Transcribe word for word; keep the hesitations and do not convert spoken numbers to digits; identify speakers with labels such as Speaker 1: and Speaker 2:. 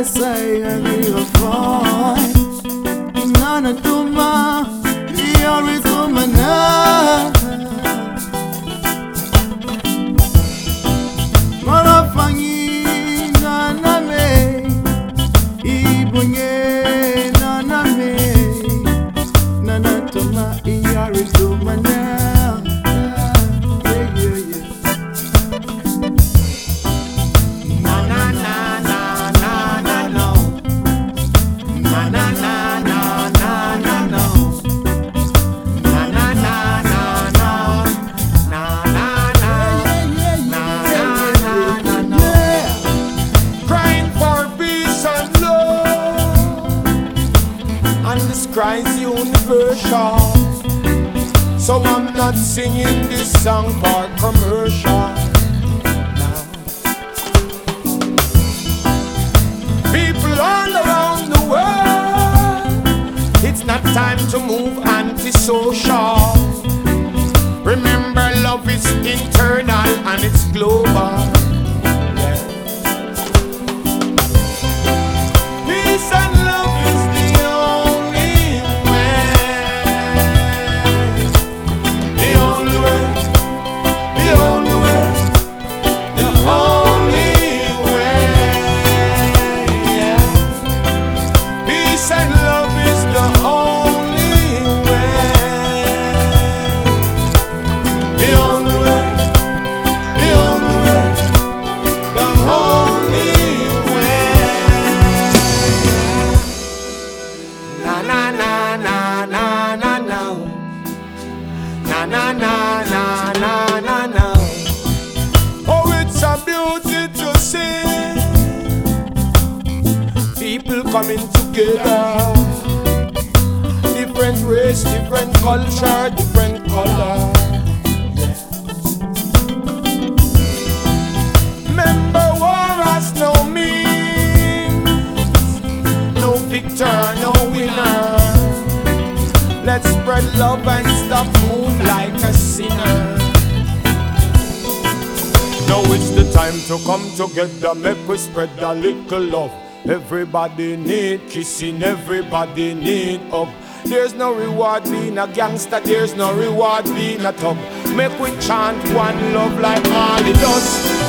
Speaker 1: say I will find none to my your is woman. Marafangi nana me ibunye nana me nana to my your is woman.
Speaker 2: Christ universal. So I'm not singing this song for commercial. People all around the world, it's not time to move antisocial. Remember, love is internal and it's global. Yeah. Peace and love is the only coming together. Different race, different culture, different color. Remember, war has no means, no victor, no winner. Let's spread love and stop move like a sinner. Now it's the time to come together, make we spread a little love. Everybody need kissing, everybody need hug. There's no reward being a gangster, there's no reward being a thug. Make we chant one love like Marley does.